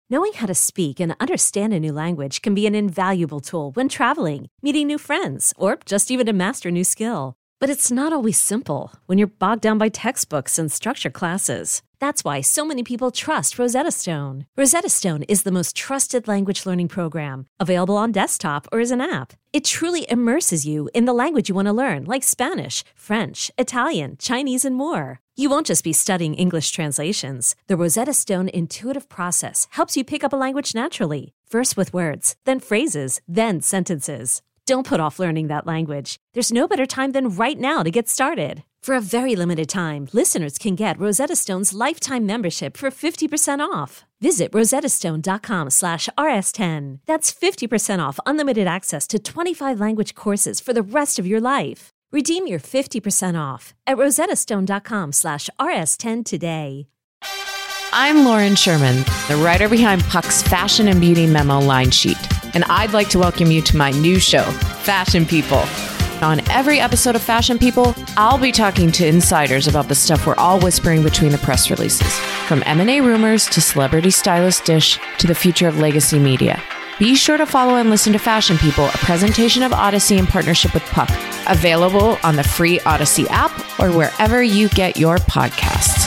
Knowing how to speak and understand a new language can be an invaluable tool when traveling, meeting new friends, or just even to master a new skill. But it's not always simple when you're bogged down by textbooks and structured classes. That's why so many people trust Rosetta Stone. Rosetta Stone is the most trusted language learning program, available on desktop or as an app. It truly immerses you in the language you want to learn, like Spanish, French, Italian, Chinese, and more. You won't just be studying English translations. The Rosetta Stone intuitive process helps you pick up a language naturally, first with words, then phrases, then sentences. Don't put off learning that language. There's no better time than right now to get started. For a very limited time, listeners can get Rosetta Stone's lifetime membership for 50% off. Visit rosettastone.com/rs10. That's 50% off unlimited access to 25 language courses for the rest of your life. Redeem your 50% off at rosettastone.com/rs10 today. I'm Lauren Sherman, the writer behind Puck's Fashion and Beauty Memo line sheet, and I'd like to welcome you to my new show, Fashion People. On every episode of Fashion People, I'll be talking to insiders about the stuff we're all whispering between the press releases, from M&A rumors to celebrity stylist dish to the future of legacy media. Be sure to follow and listen to Fashion People, a presentation of Odyssey in partnership with Puck, available on the free Odyssey app or wherever you get your podcasts.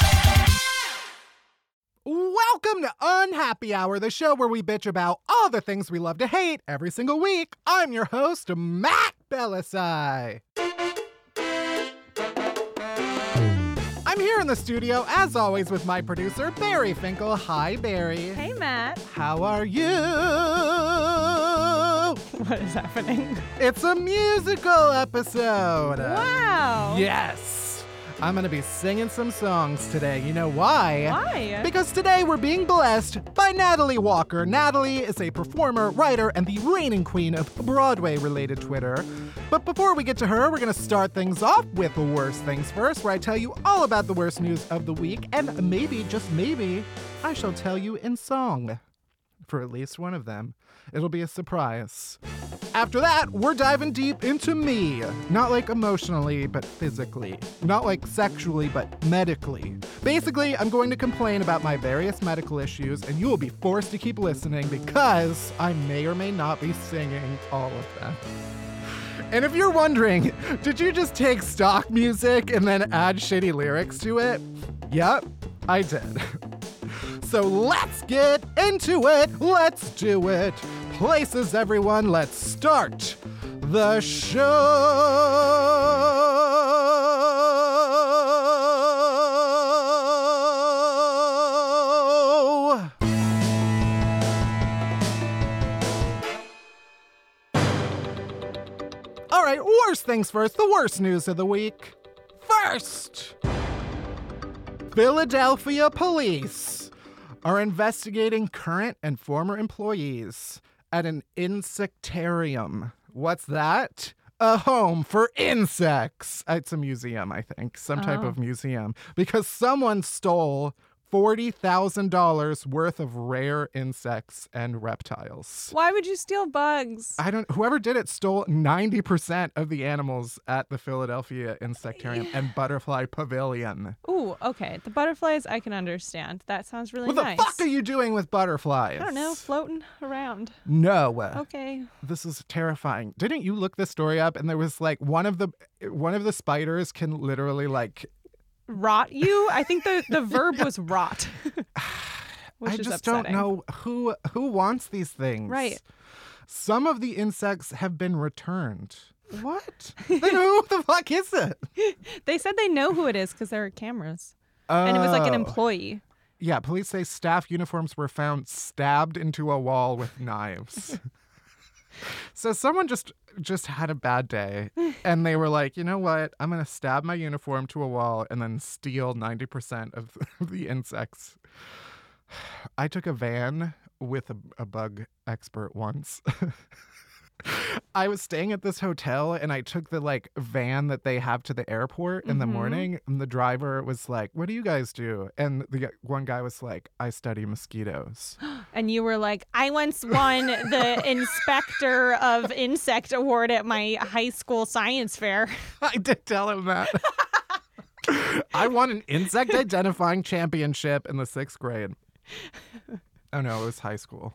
Welcome to Unhappy Hour, the show where we bitch about all the things we love to hate every single week. I'm your host, Matt Belisai. I'm here in the studio, as always, with my producer, Barry Finkel. Hi, Barry. Hey, Matt. How are you? What is happening? It's a musical episode. Wow. Yes. I'm going to be singing some songs today. You know why? Why? Because today we're being blessed by Natalie Walker. Natalie is a performer, writer, and the reigning queen of Broadway-related Twitter. But before we get to her, we're going to start things off with the worst things first, where I tell you all about the worst news of the week, and maybe, just maybe, I shall tell you in song. For at least one of them. It'll be a surprise. After that, we're diving deep into me. Not like emotionally, but physically. Not like sexually, but medically. Basically, I'm going to complain about my various medical issues, and you will be forced to keep listening because I may or may not be singing all of them. And if you're wondering, did you just take stock music and then add shitty lyrics to it? Yep, I did. So let's get into it. Let's do it. Places, everyone. Let's start the show. All right, worst things first. The worst news of the week. First, Philadelphia police are investigating current and former employees at an insectarium. What's that? A home for insects. It's a museum, I think. Some type of museum. Because someone stole $40,000 worth of rare insects and reptiles. Why would you steal bugs? Whoever did it stole 90% of the animals at the Philadelphia Insectarium and Butterfly Pavilion. Ooh, okay. The butterflies I can understand. That sounds really nice. What the fuck are you doing with butterflies? I don't know, floating around. No. Okay. This is terrifying. Didn't you look this story up? And there was like one of the spiders can literally like rot you? I think the verb was rot. I just don't know who wants these things. Right. Some of the insects have been returned. What? Then who the fuck is it? They said they know who it is because there are cameras. And it was like an employee. Yeah, police say staff uniforms were found stabbed into a wall with knives. So someone just had a bad day, and they were like, you know what? I'm going to stab my uniform to a wall and then steal 90% of the insects. I took a van with a bug expert once. I was staying at this hotel, and I took the like van that they have to the airport in the morning, and the driver was like, what do you guys do? And the one guy was like, I study mosquitoes. And you were like, I once won the Inspector of Insect Award at my high school science fair. I did tell him that. I won an insect identifying championship in the 6th grade. Oh, no, it was high school.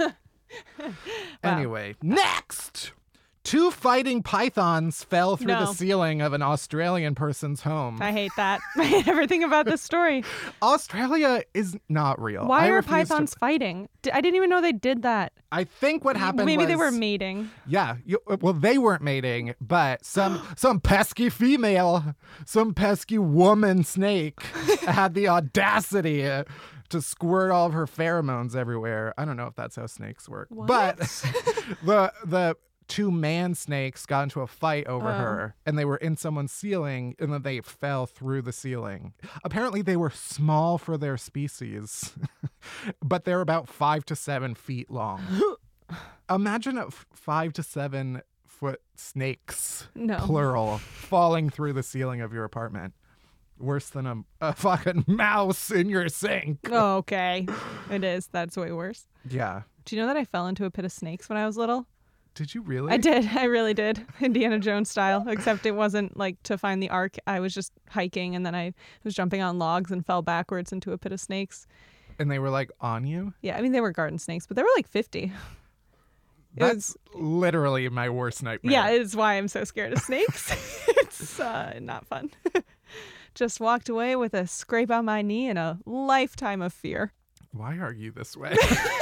Anyway, next! 2 fighting pythons fell through the ceiling of an Australian person's home. I hate that. I hate everything about this story. Australia is not real. Why are pythons fighting? I didn't even know they did that. I think what happened Maybe was... they were mating. Yeah. Well, they weren't mating, but some pesky female, some pesky woman snake had the audacity to squirt all of her pheromones everywhere. I don't know if that's how snakes work. What? But the 2 man snakes got into a fight over her, and they were in someone's ceiling, and then they fell through the ceiling. Apparently, they were small for their species, but they're about 5 to 7 feet long. Imagine 5 to 7 foot snakes, plural, falling through the ceiling of your apartment. Worse than a fucking mouse in your sink. Oh, okay. It is. That's way worse. Yeah. Do you know that I fell into a pit of snakes when I was little? Did you really? I did. I really did. Indiana Jones style, except it wasn't like to find the Ark. I was just hiking, and then I was jumping on logs and fell backwards into a pit of snakes. And they were like on you? Yeah, I mean, they were garden snakes, but they were like 50. That's literally my worst nightmare. Yeah, it's why I'm so scared of snakes. It's not fun. Just walked away with a scrape on my knee and a lifetime of fear. Why are you this way?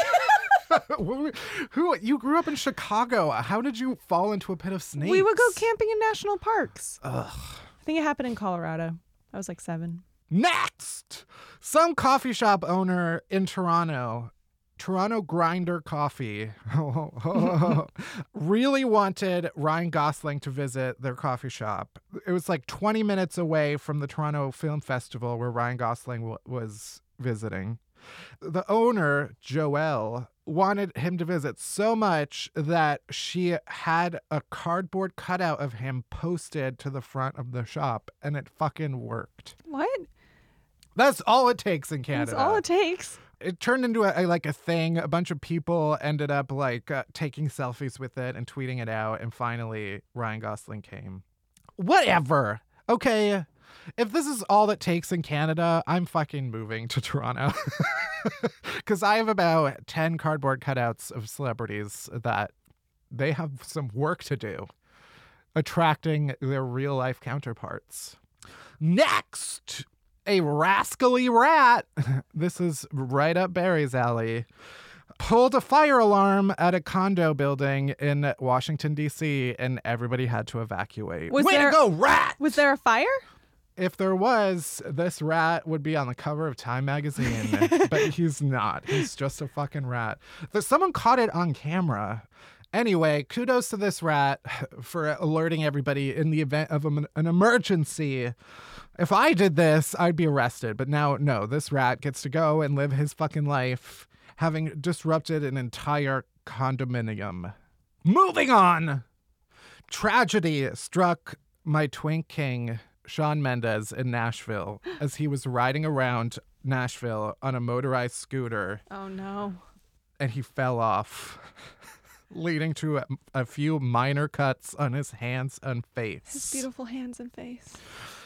You grew up in Chicago. How did you fall into a pit of snakes? We would go camping in national parks. Ugh. I think it happened in Colorado. I was like 7. Next! Some coffee shop owner in Toronto Grinder Coffee, really wanted Ryan Gosling to visit their coffee shop. It was like 20 minutes away from the Toronto Film Festival where Ryan Gosling was visiting. The owner, Joelle, wanted him to visit so much that she had a cardboard cutout of him posted to the front of the shop, and it fucking worked. What? That's all it takes in Canada. That's all it takes. It turned into a thing. A bunch of people ended up taking selfies with it and tweeting it out. And finally, Ryan Gosling came. Whatever. Okay. If this is all it takes in Canada, I'm fucking moving to Toronto. Because I have about 10 cardboard cutouts of celebrities that they have some work to do attracting their real life counterparts. Next, a rascally rat, this is right up Barry's alley, pulled a fire alarm at a condo building in Washington, D.C., and everybody had to evacuate. Way to go, rat! Was there a fire? If there was, this rat would be on the cover of Time magazine, but he's not. He's just a fucking rat. Someone caught it on camera. Anyway, kudos to this rat for alerting everybody in the event of an emergency. If I did this, I'd be arrested. But now, no, this rat gets to go and live his fucking life, having disrupted an entire condominium. Moving on. Tragedy struck my twink king, Shawn Mendes, in Nashville as he was riding around Nashville on a motorized scooter. Oh, no. And he fell off, leading to a few minor cuts on his hands and face. His beautiful hands and face.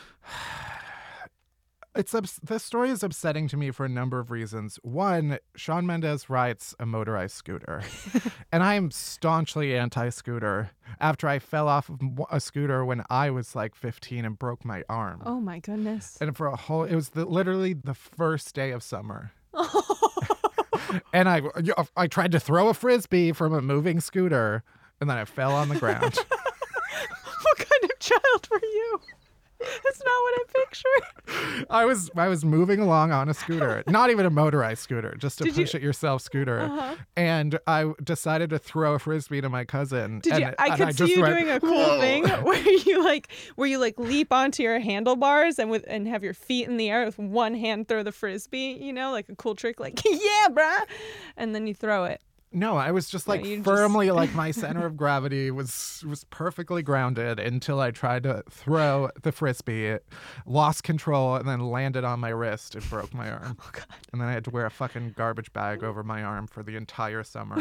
This story is upsetting to me for a number of reasons. One, Shawn Mendes rides a motorized scooter, and I am staunchly anti-scooter after I fell off of a scooter when I was like 15 and broke my arm. Oh my goodness. And it was literally the first day of summer. And I tried to throw a Frisbee from a moving scooter, and then I fell on the ground. What kind of child were you? That's not what I pictured. I was moving along on a scooter, not even a motorized scooter, just a push-it-yourself scooter. Uh-huh. And I decided to throw a Frisbee to my cousin. I could see you doing a cool thing where you leap onto your handlebars and have your feet in the air with one hand throw the Frisbee, like a cool trick, like, yeah, bruh. And then you throw it. No, I was just firmly my center of gravity was perfectly grounded until I tried to throw the Frisbee, lost control, and then landed on my wrist and broke my arm. Oh, God. And then I had to wear a fucking garbage bag over my arm for the entire summer.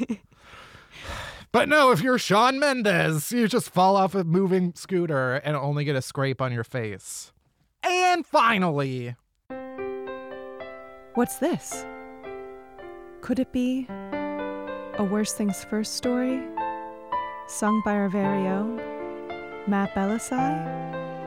But no, if you're Shawn Mendes, you just fall off a moving scooter and only get a scrape on your face. And finally... What's this? Could it be a Worst Things First story, sung by our very own Matt Bellassai?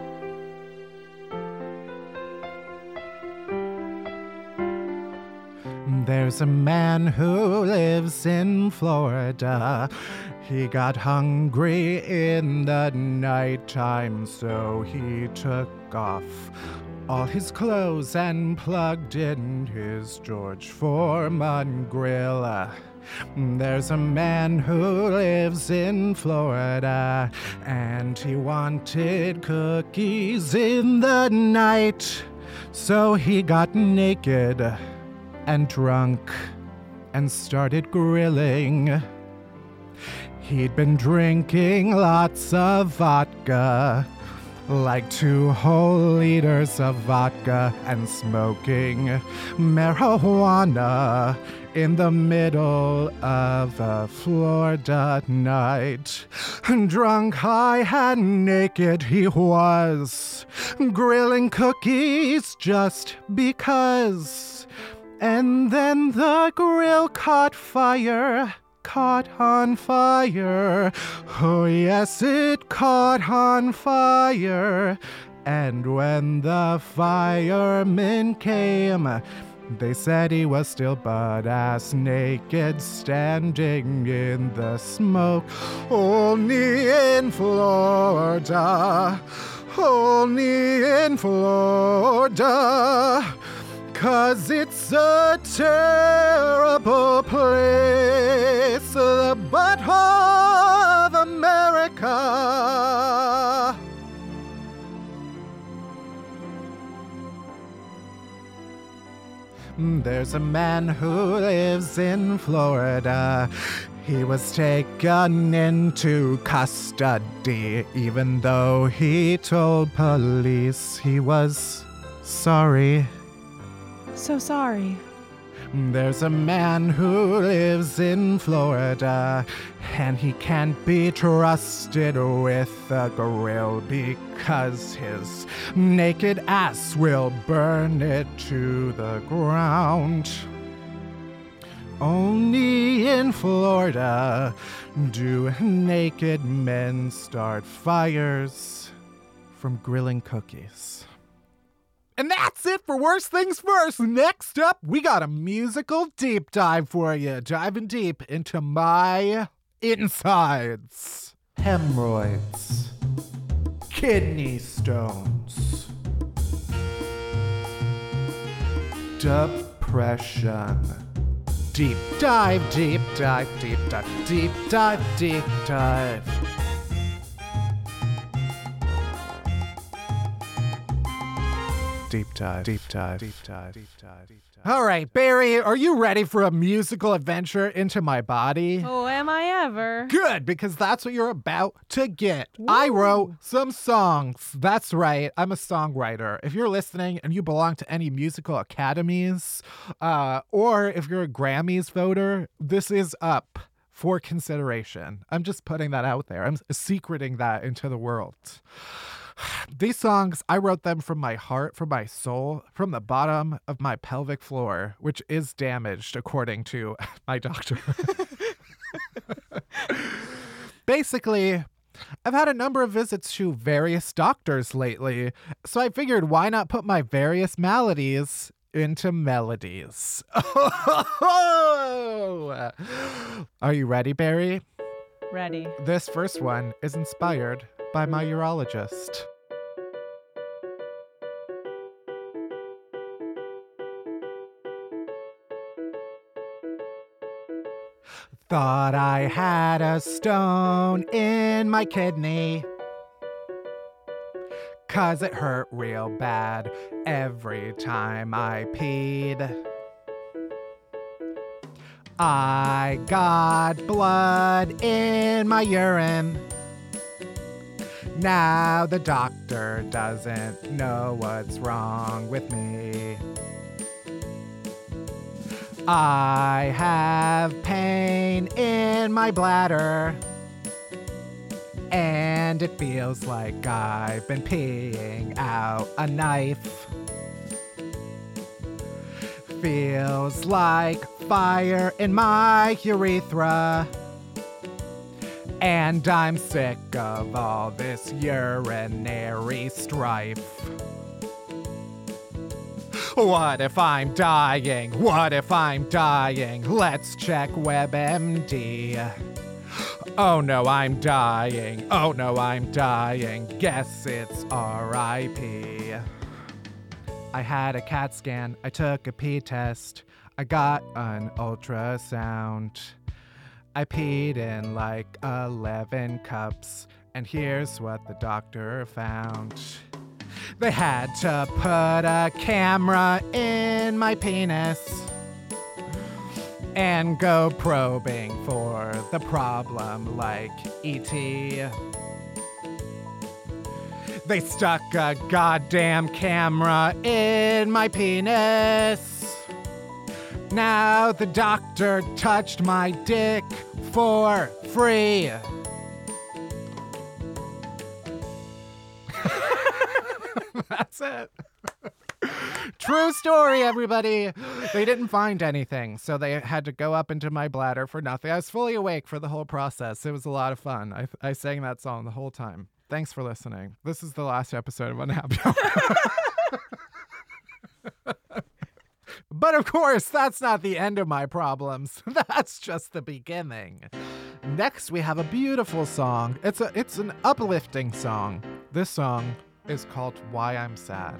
There's a man who lives in Florida. He got hungry in the nighttime, so he took off all his clothes and plugged in his George Foreman grill. There's a man who lives in Florida, and he wanted cookies in the night, so he got naked and drunk and started grilling. He'd been drinking lots of vodka, like 2 whole liters of vodka, and smoking marijuana in the middle of a Florida night. Drunk, high, and naked he was, grilling cookies just because. And then the grill caught on fire. Oh yes, it caught on fire. And when the firemen came, they said he was still butt-ass naked, standing in the smoke. Only in Florida, only in Florida, 'cause it's a terrible place, the butthole of America. There's a man who lives in Florida. He was taken into custody, even though he told police he was sorry. So sorry. There's a man who lives in Florida, and he can't be trusted with a grill because his naked ass will burn it to the ground. Only in Florida do naked men start fires from grilling cookies. And that's it for Worst Things First. Next up, we got a musical deep dive for you, diving deep into my insides. Hemorrhoids, kidney stones, depression. Deep dive, deep dive, deep dive, deep dive, deep dive. Deep dive, deep dive, deep dive, deep dive, deep dive. All right, Barry, are you ready for a musical adventure into my body? Oh, am I ever? Good, because that's what you're about to get. Woo. I wrote some songs. That's right, I'm a songwriter. If you're listening and you belong to any musical academies, or if you're a Grammys voter, this is up for consideration. I'm just putting that out there. I'm secreting that into the world. These songs, I wrote them from my heart, from my soul, from the bottom of my pelvic floor, which is damaged, according to my doctor. Basically, I've had a number of visits to various doctors lately, so I figured why not put my various maladies into melodies. Are you ready, Barry? Ready. This first one is inspired by my urologist. Thought I had a stone in my kidney, 'cause it hurt real bad every time I peed. I got blood in my urine. Now the doctor doesn't know what's wrong with me. I have pain in my bladder, and it feels like I've been peeing out a knife. Feels like fire in my urethra. And I'm sick of all this urinary strife. What if I'm dying? What if I'm dying? Let's check WebMD. Oh no, I'm dying. Oh no, I'm dying. Guess it's R.I.P. I had a CAT scan. I took a pee test. I got an ultrasound. I peed in like 11 cups. And here's what the doctor found. They had to put a camera in my penis and go probing for the problem like E.T. They stuck a goddamn camera in my penis. Now the doctor touched my dick for free. That's it. True story, everybody. They didn't find anything, so they had to go up into my bladder for nothing. I was fully awake for the whole process. It was a lot of fun. I sang that song the whole time. Thanks for listening. This is the last episode of Unhappy Hour. But of course, that's not the end of my problems. That's just the beginning. Next, we have a beautiful song. It's an uplifting song. This song is called Why I'm Sad.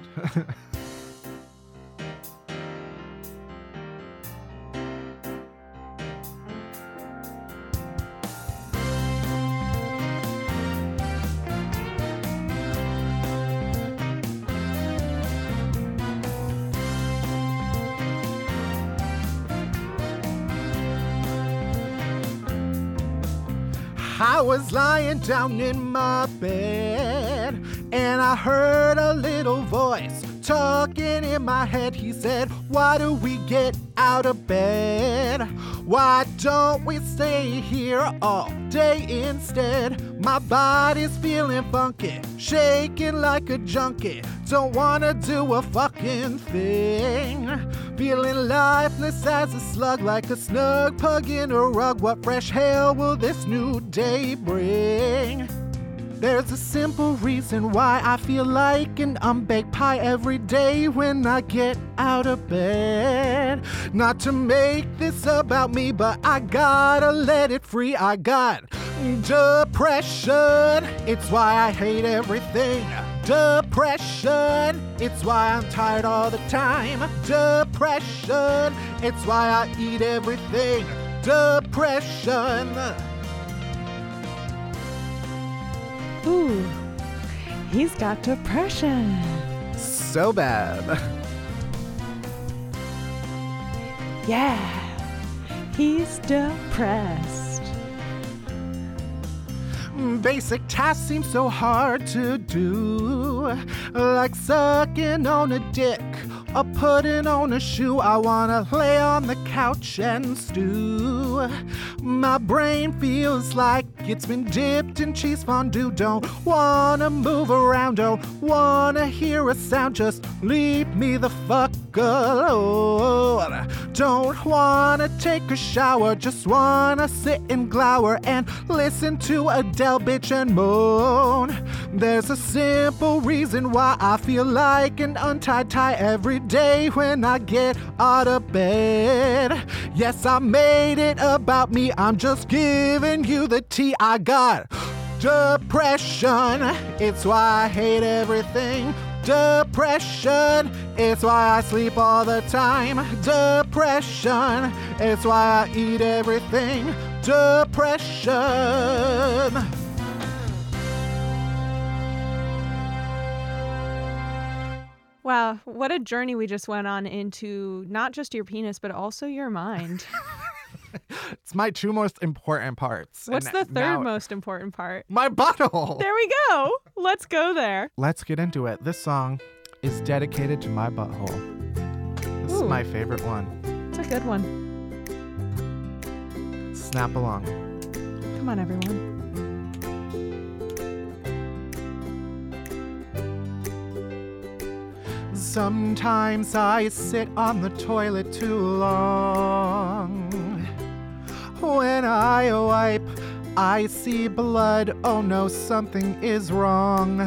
I was lying down in my bed and I heard a little voice talking in my head. He said, why do we get out of bed? Why don't we stay here all day instead? My body's feeling funky, shaking like a junkie. Don't wanna do a fucking thing. Feeling lifeless as a slug, like a snug pug in a rug. What fresh hell will this new day bring? There's a simple reason why I feel like an unbaked pie every day when I get out of bed. Not to make this about me, but I gotta let it free. I got depression, it's why I hate everything. Depression, it's why I'm tired all the time. Depression, it's why I eat everything. Depression. Ooh, he's got depression. So bad. Yeah, he's depressed. Basic tasks seem so hard to do, like sucking on a dick or putting on a shoe. I wanna lay on the couch and stew. My brain feels like it's been dipped in cheese fondue. Don't wanna move around, don't wanna hear a sound. Just leave me the fuck alone. Don't wanna take a shower, just wanna sit and glower and listen to Adele bitch and moan. There's a simple reason why I feel like an untied tie every day when I get out of bed. Yes, I made it about me, I'm just giving you the tea. I got depression, it's why I hate everything. Depression, it's why I sleep all the time. Depression, it's why I eat everything. Depression. Wow, what a journey we just went on into not just your penis, but also your mind. It's my two most important parts. What's And the third now- most important part? My butthole. There we go. Let's go there. Let's get into it. This song is dedicated to my butthole. This is Ooh. my favorite one. It's a good one. Snap along. Come on, everyone. Sometimes I sit on the toilet too long. When I wipe, I see blood. Oh no, something is wrong.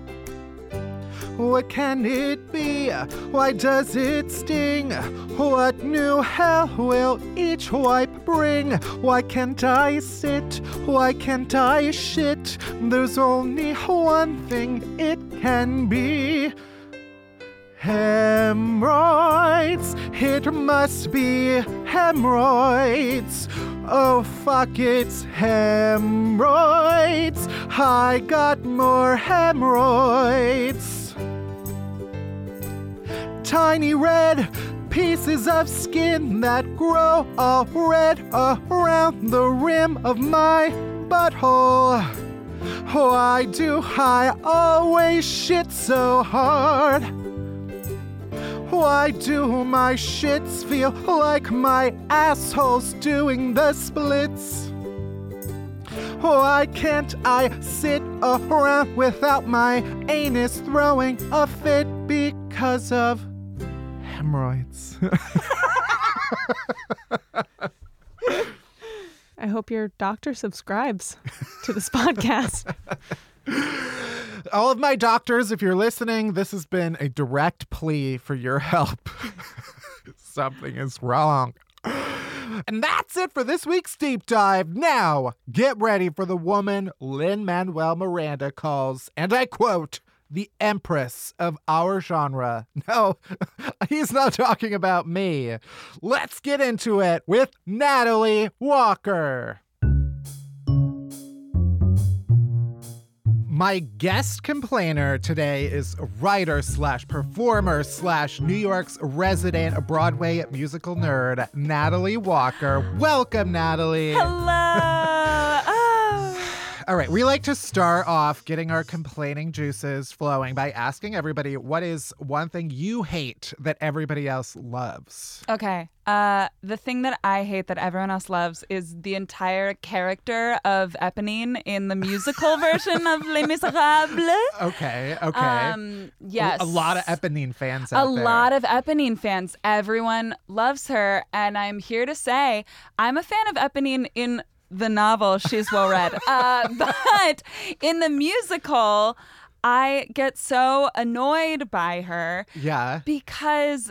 What can it be? Why does it sting? What new hell will each wipe bring? Why can't I sit? Why can't I shit? There's only one thing it can be. Hemorrhoids, it must be hemorrhoids. Oh fuck, it's hemorrhoids. I got more hemorrhoids. Tiny red pieces of skin that grow all red around the rim of my butthole. Why do I always shit so hard? Why do my shits feel like my asshole's doing the splits? Why can't I sit around without my anus throwing a fit because of hemorrhoids? I hope your doctor subscribes to this podcast. All of my doctors, if you're listening, this has been a direct plea for your help. Something is wrong. And that's it for this week's Deep Dive. Now, get ready for the woman Lin-Manuel Miranda calls, and I quote, the empress of our genre. No, he's not talking about me. Let's get into it with Natalie Walker. My guest complainer today is writer / performer / New York's resident Broadway musical nerd, Natalie Walker. Welcome, Natalie. Hello. All right, we like to start off getting our complaining juices flowing by asking everybody, what is one thing you hate that everybody else loves? Okay. The thing that I hate that everyone else loves is the entire character of Eponine in the musical version of Les Miserables. Okay. Yes. A lot of Eponine fans out there. A lot of Eponine fans. Everyone loves her. And I'm here to say I'm a fan of Eponine in the novel. She's well read. But in the musical, I get so annoyed by her. Yeah. Because,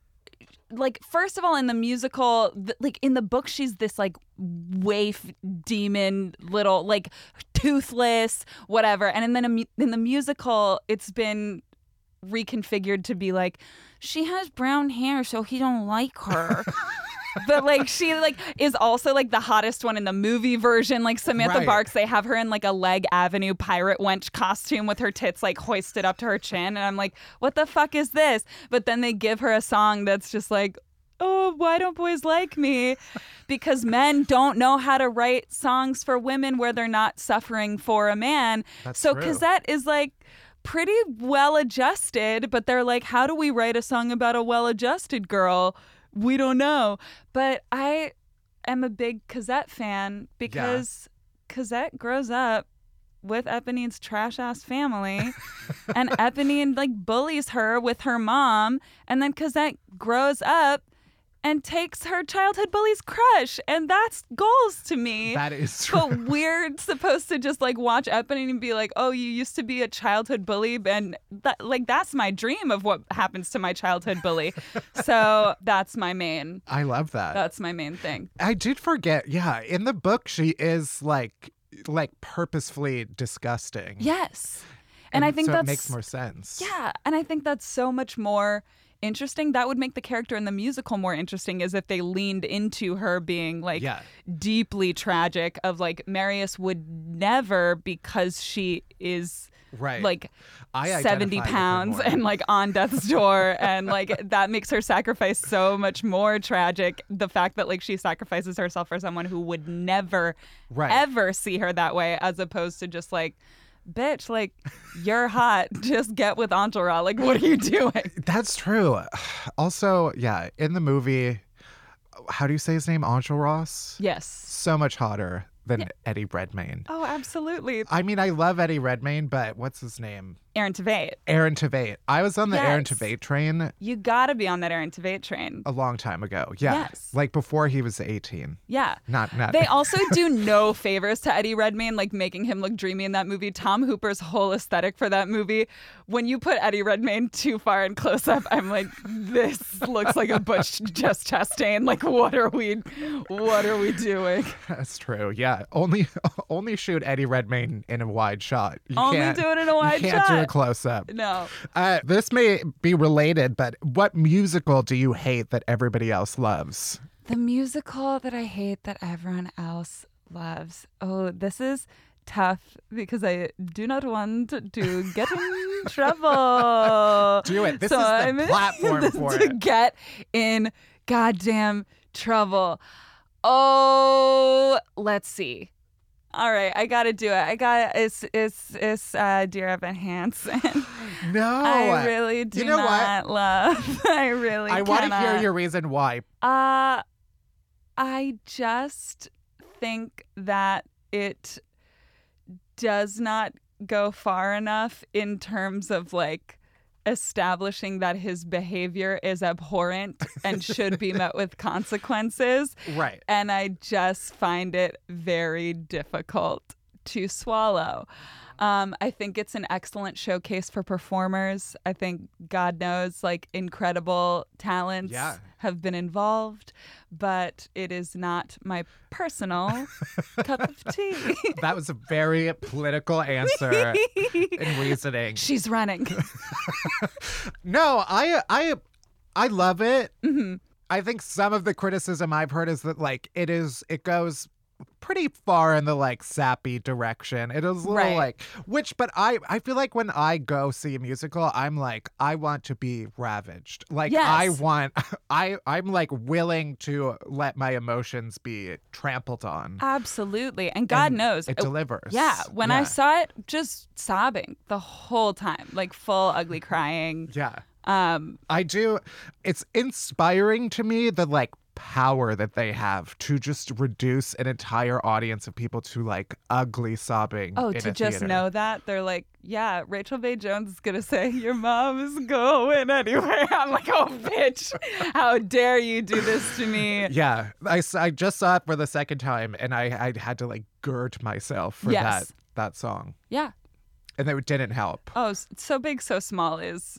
like, first of all, in the musical, like, in the book, she's this, like, waif demon, little, like, toothless, whatever. And then in the musical, it's been reconfigured to be like, she has brown hair, so he don't like her. But, like, she, like, is also, like, the hottest one in the movie version. Like, Samantha Barks, they have her in, like, a Leg Avenue pirate wench costume with her tits, like, hoisted up to her chin. And I'm like, what the fuck is this? But then they give her a song that's just like, oh, why don't boys like me? Because men don't know how to write songs for women where they're not suffering for a man. That's so true. Cosette is, like, pretty well-adjusted, but they're like, how do we write a song about a well-adjusted girl? We don't know. But I am a big Cosette fan because Cosette grows up with Eponine's trash-ass family. And Eponine, like, bullies her with her mom. And then Cosette grows up and takes her childhood bully's crush. And that's goals to me. That is true. But we're supposed to just, like, watch Eponine and be like, oh, you used to be a childhood bully. And that, like, that's my dream of what happens to my childhood bully. So that's my main. I love that. That's my main thing. I did forget. Yeah, in the book, she is like purposefully disgusting. Yes. And I think so that it makes more sense. Yeah. And I think that's so much more interesting. That would make the character in the musical more interesting, as if they leaned into her being, like, deeply tragic, of, like, Marius would never, because she is like 70 pounds and, like, on death's door, and, like, that makes her sacrifice so much more tragic. The fact that, like, she sacrifices herself for someone who would never ever see her that way, as opposed to just, like, bitch, like, you're hot, just get with Enjolras. Like, what are you doing? That's true. Also, yeah, in the movie, how do you say his name? Enjolras? Yes. So much hotter than Eddie Redmayne. Oh, absolutely. I mean, I love Eddie Redmayne, but what's his name? Aaron Tveit. Aaron Tveit. I was on the Yes. Aaron Tveit train You gotta be on that Aaron Tveit train. a long time ago. Yeah. Yes. Like before he was 18. Yeah. Not. They also do no favors to Eddie Redmayne, like making him look dreamy in that movie. Tom Hooper's whole aesthetic for that movie, when you put Eddie Redmayne too far in close up, I'm like, this looks like a Butch Jess Chastain. Like, what are we doing? That's true. Yeah. Only shoot Eddie Redmayne in a wide shot. You Only can't do it in a wide You can't do shot. a close up. No. This may be related, but what musical do you hate that everybody else loves? The musical that I hate that everyone else loves. Oh, this is tough because I do not want to get in trouble. Do it. This So is the I'm platform for to it. get in goddamn trouble. Oh, let's see. All right, I gotta do it. It's Dear Evan Hansen. No. I really do You know not love. I really. I want to hear cannot. your reason why. I just think that it does not go far enough in terms of like establishing that his behavior is abhorrent and should be met with consequences. Right. And I just find it very difficult to swallow. I think it's an excellent showcase for performers. I think, God knows, like incredible talents Yeah. have been involved, but it is not my personal cup of tea. That was a very political answer and reasoning. She's running. No, I love it. Mm-hmm. I think some of the criticism I've heard is that like it goes pretty far in the like sappy direction. It is a little Right. but I feel like when I go see a musical, I'm like, I want to be ravaged. Like Yes. I'm like willing to let my emotions be trampled on. Absolutely. And God And knows. it delivers. Yeah. When I Yeah. saw it, just sobbing the whole time, like full ugly crying. Yeah. Um, I do. It's inspiring to me the like power that they have to just reduce an entire audience of people to like ugly sobbing. Oh, in to a just theater. know that they're like, yeah, Rachel Bay Jones is gonna say your mom is going anyway. I'm like, oh, bitch, how dare you do this to me? Yeah, I just saw it for the second time, and I had to like gird myself for Yes. that song, Yeah. and it didn't help. Oh, So Big, So Small is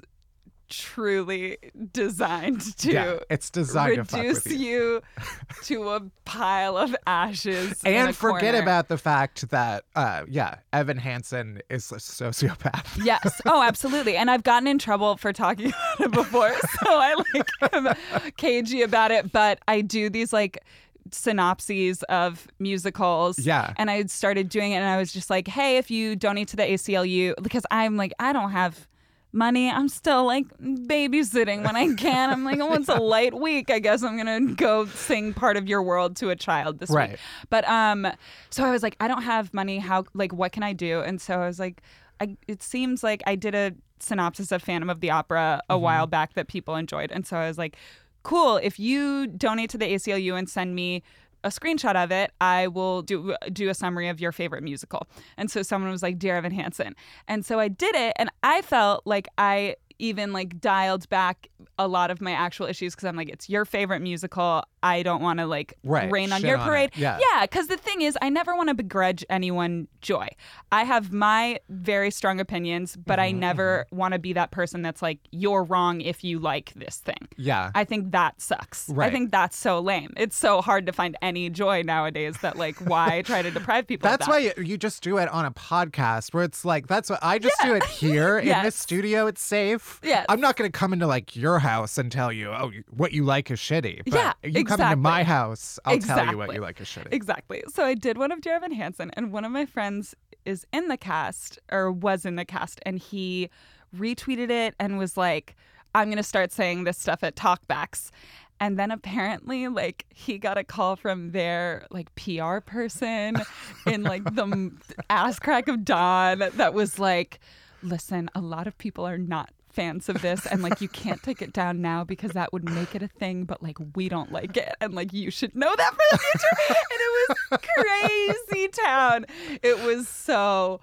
truly designed to Yeah, it's designed to fuck reduce with you. you to a pile of ashes in And a forget corner. about the fact that, Evan Hansen is a sociopath. Yes. Oh, absolutely. And I've gotten in trouble for talking about it before, so I like am cagey about it. But I do these like synopses of musicals. Yeah. And I started doing it, and I was just like, hey, if you donate to the ACLU, because I'm like, I don't have money. I'm still like babysitting when I can. I'm like, oh, it's a light week. I guess I'm gonna go sing Part of Your World to a child this Right. week. But so I was like, I don't have money. How, like, what can I do? And so I was like, it seems like I did a synopsis of Phantom of the Opera a while back that people enjoyed. And so I was like, cool, if you donate to the ACLU and send me a screenshot of it, I will do a summary of your favorite musical. And so someone was like, Dear Evan Hansen. And so I did it, and I felt like I even like dialed back a lot of my actual issues, because I'm like, it's your favorite musical. I don't want to like Right, rain on shit your on it. parade. Yeah. Because the thing is, I never want to begrudge anyone joy. I have my very strong opinions, but I never want to be that person that's like, you're wrong if you like this thing. Yeah. I think that sucks. I Right. think that's so lame. It's so hard to find any joy nowadays that like, why try to deprive people That's of that? why you just do it on a podcast where it's like, that's what I just do it here in this Yes. studio. It's safe. Yes. I'm not going to come into like your house and tell you, oh, what you like is shitty. But Yeah, you come into my exactly. house, I'll tell you what Exactly. you like is shitty. Exactly. So I did one of Dear Evan Hansen, and one of my friends is in the cast, or was in the cast, and he retweeted it and was like, I'm going to start saying this stuff at talkbacks. And then apparently, like, he got a call from their like PR person in like the ass crack of dawn that was like, listen, a lot of people are not fans of this, and like, you can't take it down now because that would make it a thing, but like, we don't like it, and like, you should know that for the future. And it was crazy town. It was so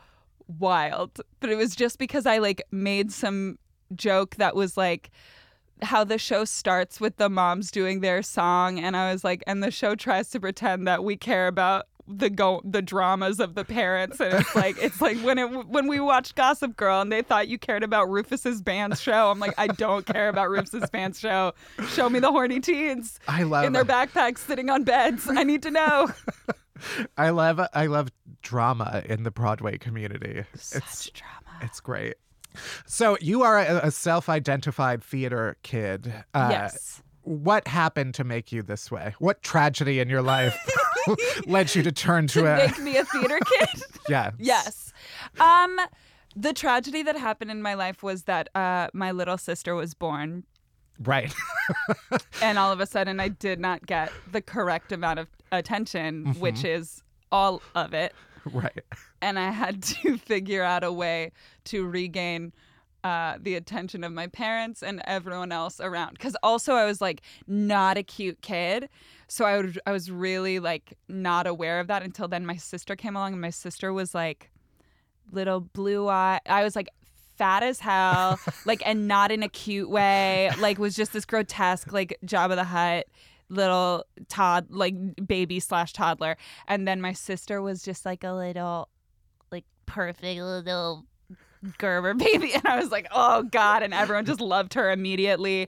wild. But it was just because I like made some joke that was like how the show starts with the moms doing their song, and I was like, and the show tries to pretend that we care about the dramas of the parents, and it's like when we watched Gossip Girl and they thought you cared about Rufus's band's show. I'm like, I don't care about Rufus's band's show. Show me the horny teens in their backpacks sitting on beds. I need to know. I love drama in the Broadway community. Such drama. It's great. So you are a self-identified theater kid. Yes. What happened to make you this way? What tragedy in your life led you to turn to make me a theater kid? Yeah. Yes. The tragedy that happened in my life was that my little sister was born. Right. And all of a sudden I did not get the correct amount of attention, which is all of it. Right. And I had to figure out a way to regain the attention of my parents and everyone else around. Because also I was like not a cute kid. So I was really like not aware of that until then my sister came along, and my sister was like little blue eye. I was like fat as hell, like, and not in a cute way. Like, was just this grotesque, like Jabba the Hutt little baby/toddler. And then my sister was just like a little like perfect little Gerber baby, and I was like, oh God, and everyone just loved her immediately.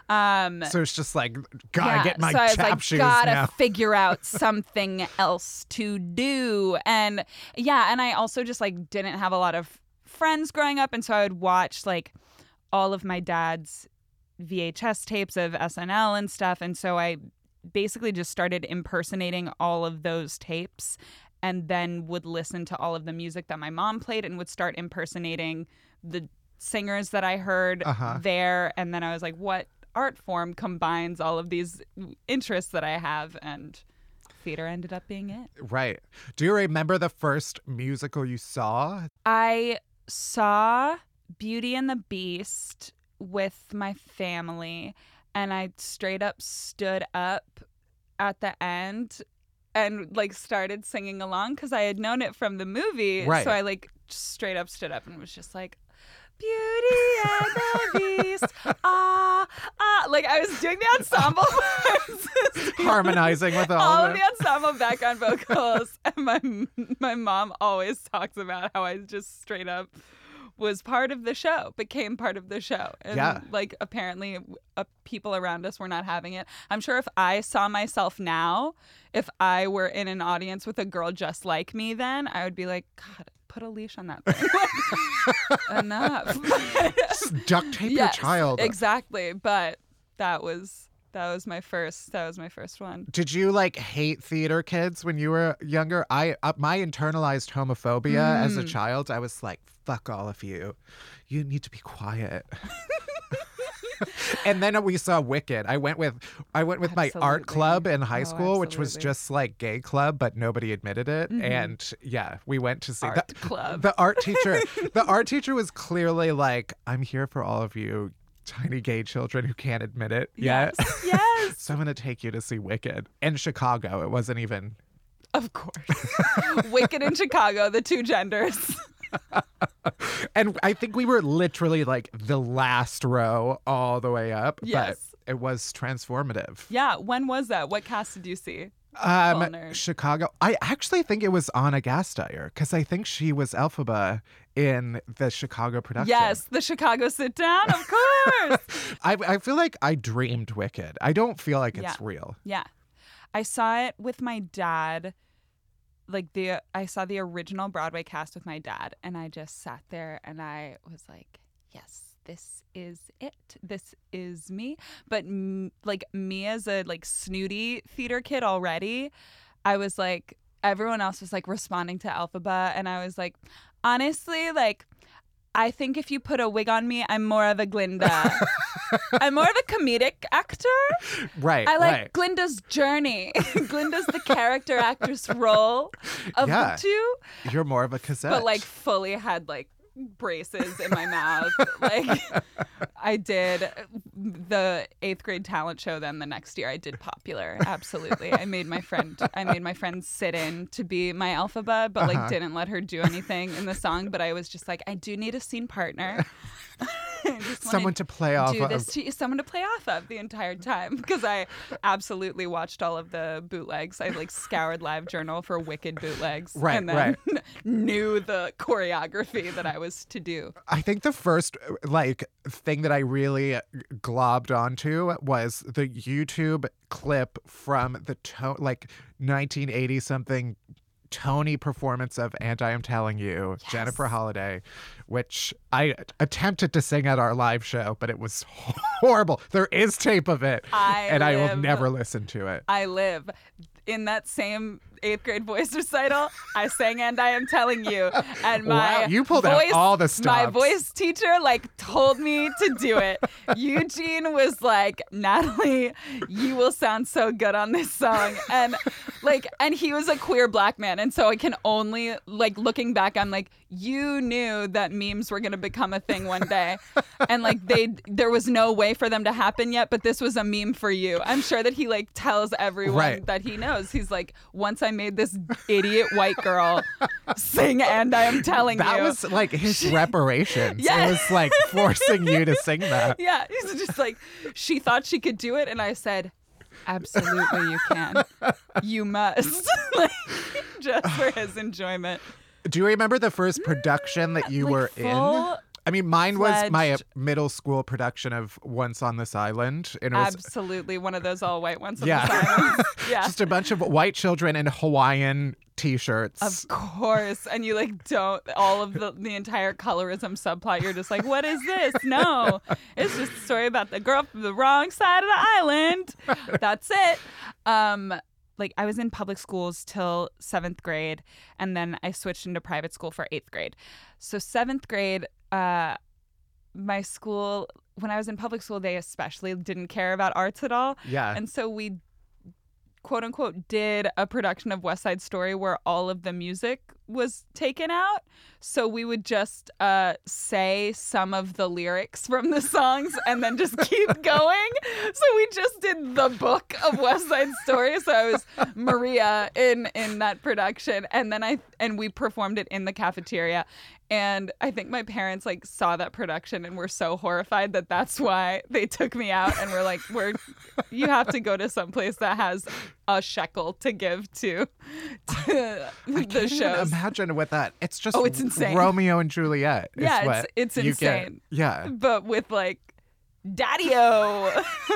So it's just like, gotta get my chap shoes gotta now. figure out something else to do. And yeah, and I also just like didn't have a lot of friends growing up, and so I would watch like all of my dad's VHS tapes of SNL and stuff, and so I basically just started impersonating all of those tapes, and then would listen to all of the music that my mom played and would start impersonating the singers that I heard there. And then I was like, what art form combines all of these interests that I have? And theater ended up being it. Right. Do you remember the first musical you saw? I saw Beauty and the Beast with my family, and I straight up stood up at the end and like started singing along because I had known it from the movie. Right. So I like straight up stood up and was just like, Beauty and the Beast, ah, ah. Like I was doing the ensemble parts. Harmonizing with all of of the ensemble background vocals. And my mom always talks about how I just straight up was part of the show, became part of the show. And like apparently people around us were not having it. I'm sure if I saw myself now, if I were in an audience with a girl just like me then, I would be like, God, put a leash on that thing. Enough. Just duct tape your child. Exactly. But that was my first one. Did you like hate theater kids when you were younger? My internalized homophobia as a child, I was like, fuck all of you. You need to be quiet. And then we saw Wicked. I went with my art club in high school, which was just like gay club, but nobody admitted it. And yeah, we went to see art club. The art teacher. The art teacher was clearly like, I'm here for all of you tiny gay children who can't admit it yet. Yes. So I'm going to take you to see Wicked in Chicago. It wasn't even. Of course. Wicked in Chicago, the two genders. And I think we were literally like the last row all the way up. Yes. But it was transformative. Yeah. When was that? What cast did you see? Chicago. I actually think it was Anna Gasteyer because I think she was Elphaba in the Chicago production. Yes, the Chicago sit down, of course. I feel like I dreamed Wicked. I don't feel like it's real. Yeah. I saw it with my dad. I saw the original Broadway cast with my dad, and I just sat there and I was like, yes, this is it. This is me. But like me as a like snooty theater kid already, I was like, everyone else was like responding to Elphaba, and I was like, honestly, like, I think if you put a wig on me, I'm more of a Glinda. I'm more of a comedic actor. Right. I like Glinda's journey. Glinda's the character actress role of the two. You're more of a Cosette. But like fully had like braces in my mouth. Like, I did the 8th grade talent show. Then the next year I did Popular. Absolutely. I made my friend sit in to be my Elphaba, but like didn't let her do anything in the song. But I was just like, I do need a scene partner. Someone to play off of. Someone to play off of the entire time, because I absolutely watched all of the bootlegs. I like scoured LiveJournal for wicked bootlegs, and then knew the choreography that I was to do. I think the first like thing that I really globbed onto was the YouTube clip from the 1980 something Tony performance of And I Am Telling You, yes. Jennifer Holliday, which I attempted to sing at our live show, but it was horrible. There is tape of it, I will never listen to it. I live in that same 8th grade voice recital. I sang And I Am Telling You, and my you pulled out all the stops. My voice teacher told me to do it. Eugene was like, Natalie, you will sound so good on this song, and he was a queer black man, and so I can only looking back, I'm like, you knew that memes were gonna become a thing one day, and there was no way for them to happen yet, but this was a meme for you. I'm sure that he tells everyone that he knows. He's like, once I made this idiot white girl sing And I Am Telling You. That was his reparations. Yeah. It was forcing you to sing that. Yeah. He's just she thought she could do it. And I said, absolutely you can. You must. Just for his enjoyment. Do you remember the first production that you were in? I mean, mine was my middle school production of Once on This Island. And it was absolutely one of those all white ones on this island. Yeah. Just a bunch of white children in Hawaiian t-shirts. Of course. And you don't, all of the entire colorism subplot, you're just like, what is this? No. It's just a story about the girl from the wrong side of the island. That's it. I was in public schools till 7th grade, and then I switched into private school for 8th grade. So 7th grade, my school, when I was in public school, they especially didn't care about arts at all. Yeah. And so we, quote unquote, did a production of West Side Story where all of the music was taken out. So we would just say some of the lyrics from the songs and then just keep going. So we just did the book of West Side Story. So I was Maria in that production, and then we performed it in the cafeteria. And I think my parents saw that production and were so horrified that that's why they took me out and were like, you have to go to some place that has a shekel to give to the shows. Imagine with that. It's just it's insane. Romeo and Juliet. Yeah, it's insane. Yeah. But with Daddy-O.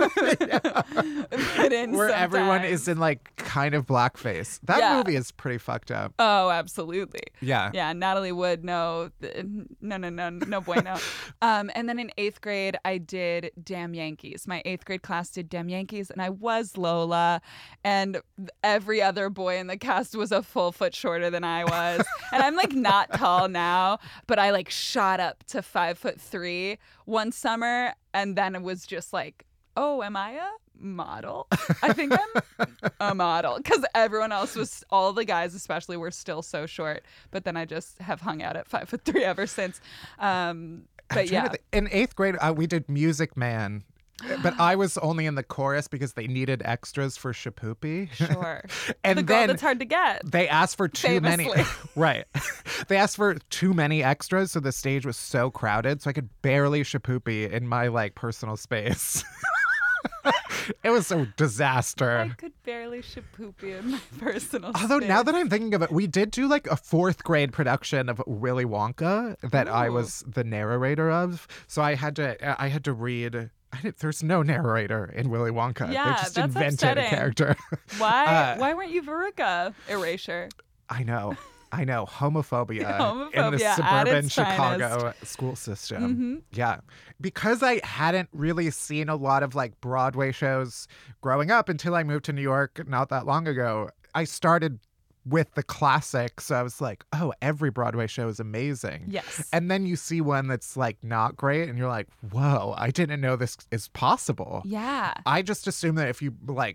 Where everyone is in kind of blackface. That movie is pretty fucked up. Oh, absolutely. Yeah. Yeah, Natalie Wood, no bueno. And then in 8th grade, I did Damn Yankees. My 8th grade class did Damn Yankees, and I was Lola, and every other boy in the cast was a full foot shorter than I was. And I'm not tall now, but I shot up to 5'3" one summer, and then it was just oh, am I a model? I think I'm a model, because everyone else all the guys especially were still so short, but then I just have hung out at 5'3" ever since. But yeah, in 8th grade we did Music Man, but I was only in the chorus because they needed extras for Shapoopy. Sure. And the girl that's hard to get. They asked for too Famously. many. Right. They asked for too many extras, so the stage was so crowded, so I could barely Shapoopy in my personal space. It was a disaster. I could barely Shapoopy in my personal Although space. Now that I'm thinking of it, we did do a 4th grade production of Willy Wonka that I was the narrator of. So I had to read. There's no narrator in Willy Wonka. Yeah, they just that's invented upsetting. a character. Why weren't you Veruca? Erasure. I know. Homophobia in the Homophobia suburban Chicago school system. Mm-hmm. Yeah. Because I hadn't really seen a lot of Broadway shows growing up until I moved to New York not that long ago, I started with the classics. So I was like, oh, every Broadway show is amazing. Yes. And then you see one that's not great and you're like, whoa, I didn't know this is possible. Yeah. I just assume that if you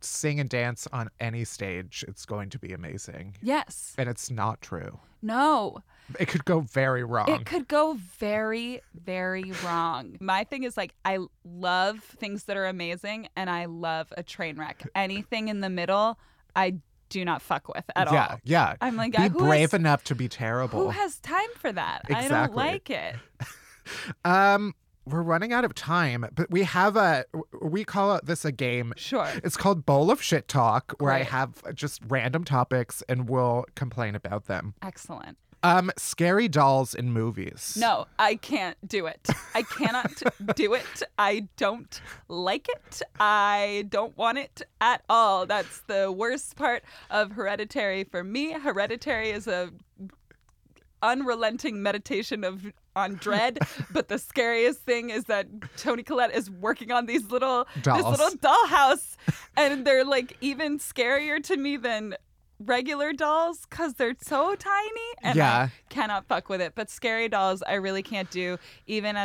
sing and dance on any stage, it's going to be amazing. Yes. And it's not true. No. It could go very wrong. It could go very, very wrong. My thing is like, I love things that are amazing and I love a train wreck. Anything in the middle, I do not fuck with at all. Yeah. I'm like, be brave enough to be terrible. Who has time for that? Exactly. I don't like it. We're running out of time, but we call this a game. Sure. It's called Bowl of Shit Talk, where I Great. have just random topics and we'll complain about them. Excellent. Scary dolls in movies. No, I can't do it. I cannot do it. I don't like it. I don't want it at all. That's the worst part of Hereditary for me. Hereditary is a unrelenting meditation on dread, but the scariest thing is that Toni Collette is working on this little dollhouse, and they're like even scarier to me than regular dolls because they're so tiny, and I cannot fuck with it. But scary dolls I really can't do, even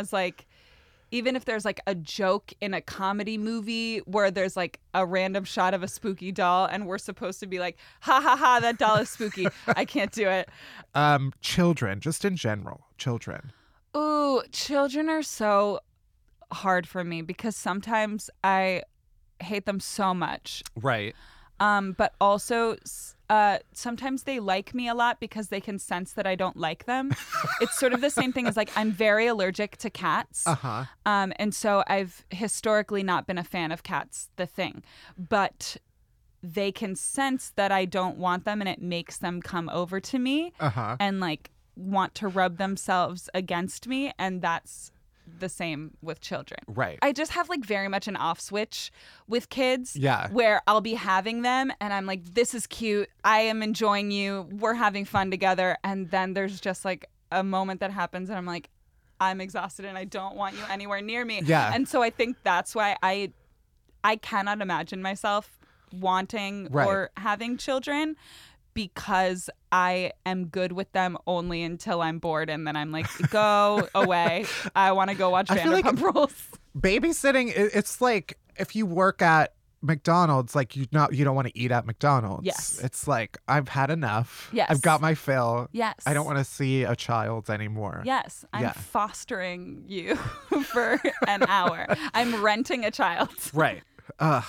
if there's like a joke in a comedy movie where there's like a random shot of a spooky doll and we're supposed to be like, ha ha ha, that doll is spooky. I can't do it. Children, just in general, children. Ooh, children are so hard for me because sometimes I hate them so much. Right. But also sometimes they like me a lot because they can sense that I don't like them. It's sort of the same thing as like I'm very allergic to cats. Uh-huh. And so I've historically not been a fan of cats, the thing. But they can sense that I don't want them and it makes them come over to me and like want to rub themselves against me, and that's the same with children. Right. I just have like very much an off switch with kids. Yeah. Where I'll be having them and I'm like, this is cute. I am enjoying you. We're having fun together. And then there's just like a moment that happens and I'm like, I'm exhausted and I don't want you anywhere near me. Yeah. And so I think that's why I cannot imagine myself wanting or having children, because I am good with them only until I'm bored, and then I'm like, go away. I want to go watch Vanderpump Rules. Babysitting, it's like if you work at McDonald's, like you don't want to eat at McDonald's. Yes. It's like, I've had enough. Yes. I've got my fill. Yes. I don't want to see a child anymore. Yes. I'm fostering you for an hour. I'm renting a child. Right. Ugh.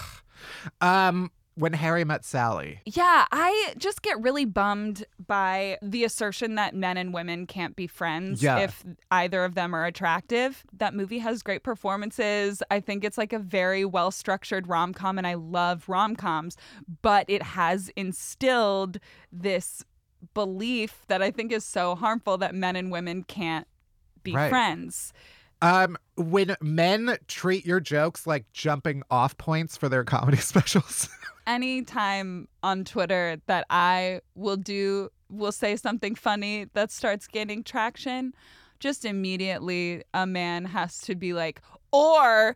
When Harry Met Sally. Yeah, I just get really bummed by the assertion that men and women can't be friends if either of them are attractive. That movie has great performances. I think it's like a very well-structured rom-com, and I love rom-coms, but it has instilled this belief that I think is so harmful that men and women can't be friends. When men treat your jokes like jumping off points for their comedy specials. Anytime on Twitter that I will say something funny that starts gaining traction, just immediately a man has to be like, or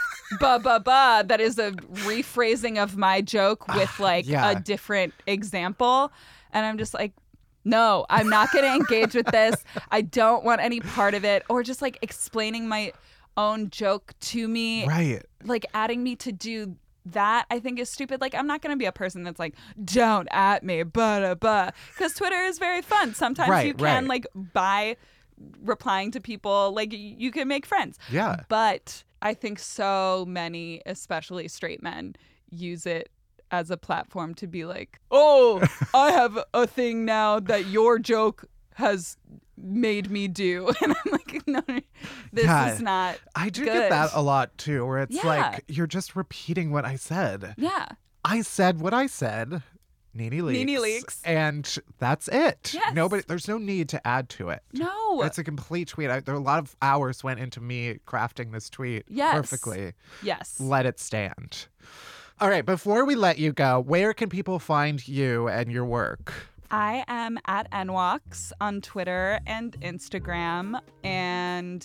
that is a rephrasing of my joke with like a different example. And I'm just like, no, I'm not going to engage with this. I don't want any part of it. Or just like explaining my own joke to me. Right. Like adding me to do that, I think is stupid. Like, I'm not going to be a person that's like, don't at me, because Twitter is very fun. Sometimes you can like by replying to people, like you can make friends. Yeah. But I think so many, especially straight men, use it as a platform to be like, oh, I have a thing now that your joke has made me do. And I'm like, no, this is not I do good. get that a lot too, where it's like, you're just repeating what I said. Yeah. I said what I said. Nene leaks. And that's it. Yes. There's no need to add to it. No. It's a complete tweet. There are a lot of hours went into me crafting this tweet perfectly. Yes. Let it stand. All right, before we let you go, where can people find you and your work? I am at NWalks on Twitter and Instagram, and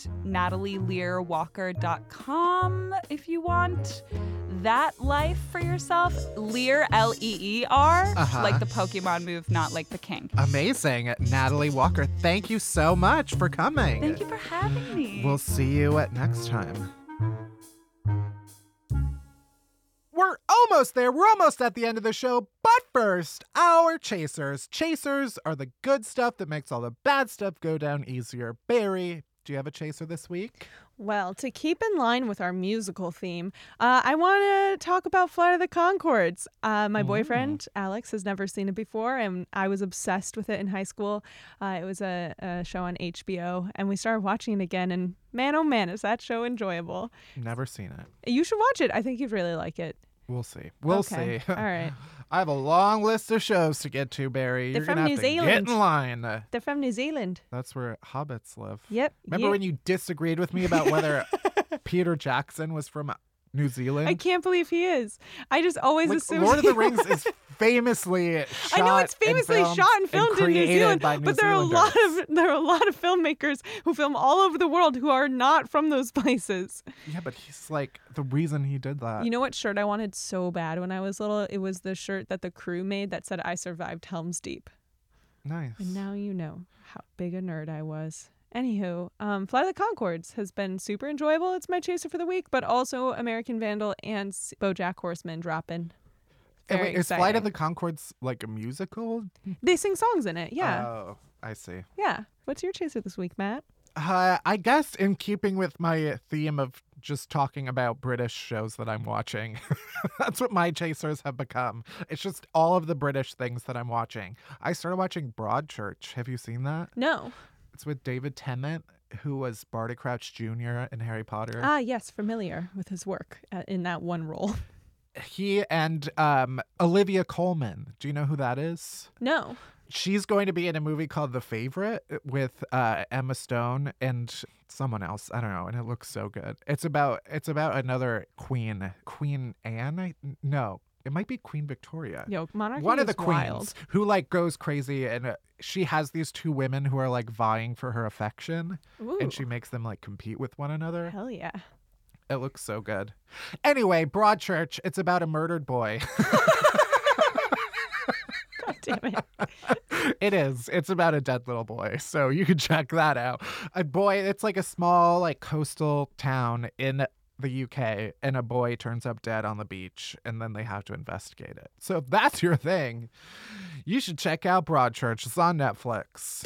NatalieLearWalker.com if you want that life for yourself. Lear, L-E-E-R, like the Pokemon move, not like the king. Amazing. Natalie Walker, thank you so much for coming. Thank you for having me. We'll see you next time. we're almost there. We're almost at the end of the show. But first, our chasers. Chasers are the good stuff that makes all the bad stuff go down easier. Barry, do you have a chaser this week? Well, to keep in line with our musical theme, I want to talk about Flight of the Conchords. My boyfriend, Alex, has never seen it before, and I was obsessed with it in high school. It was a show on HBO, and we started watching it again, and man, oh man, is that show enjoyable. Never seen it. You should watch it. I think you'd really like it. We'll see. We'll see. All right. I have a long list of shows to get to, Barry. They're You're from gonna New have to get Zealand. in line. They're from New Zealand. That's where hobbits live. Yep. Remember when you disagreed with me about whether Peter Jackson was from New Zealand? I can't believe he is. I just always assumed Lord of the Rings is famously shot I know it's famously shot and filmed in New created Zealand, by New but there are a lot of filmmakers who film all over the world who are not from those places. Yeah, but he's like the reason he did that. You know what shirt I wanted so bad when I was little? It was the shirt that the crew made that said "I survived Helm's Deep." Nice. And now you know how big a nerd I was. Anywho, Flight of the Conchords has been super enjoyable. It's my chaser for the week, but also American Vandal and BoJack Horseman dropping. And Very wait, is Flight of exciting. the Conchords like a musical? They sing songs in it, yeah. Oh, I see. Yeah. What's your chaser this week, Matt? I guess in keeping with my theme of just talking about British shows that I'm watching, that's what my chasers have become. It's just all of the British things that I'm watching. I started watching Broadchurch. Have you seen that? No. It's with David Tennant, who was Barty Crouch Jr. in Harry Potter. Ah, yes, familiar with his work in that one role. He and Olivia Colman. Do you know who that is? No. She's going to be in a movie called The Favorite with Emma Stone and someone else. I don't know, and it looks so good. It's about another queen, Queen Anne. No, it might be Queen Victoria. Yo, monarchy One of is the queens wild. who like goes crazy, and she has these two women who are like vying for her affection, Ooh. and she makes them like compete with one another. Hell yeah. It looks so good. Anyway, Broadchurch. It's about a murdered boy. God damn it. It is. It's about a dead little boy. So you can check that out. A boy, it's like a small, like coastal town in the UK, and a boy turns up dead on the beach, and then they have to investigate it. So if that's your thing, you should check out Broadchurch. It's on Netflix.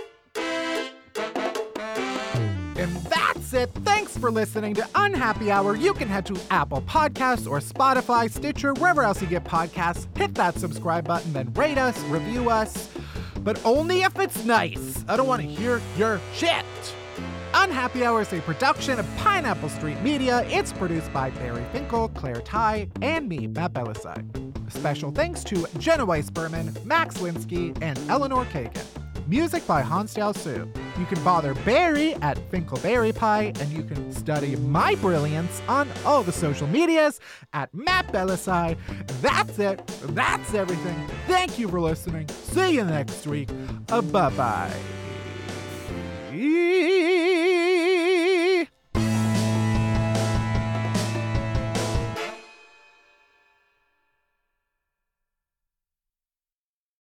And that's it. Thanks for listening to Unhappy Hour. You can head to Apple Podcasts or Spotify, Stitcher, wherever else you get podcasts. Hit that subscribe button, then rate us, review us. But only if it's nice. I don't want to hear your shit. Unhappy Hour is a production of Pineapple Street Media. It's produced by Barry Finkel, Claire Ty, and me, Matt Belisai. Special thanks to Jenna Weiss-Berman, Max Linsky, and Eleanor Kagan. Music by Hansdale Sue. You can bother Barry at Finkelberry Pie, and you can study my brilliance on all the social medias at Matt Belisai. That's it. That's everything. Thank you for listening. See you next week. Bye-bye.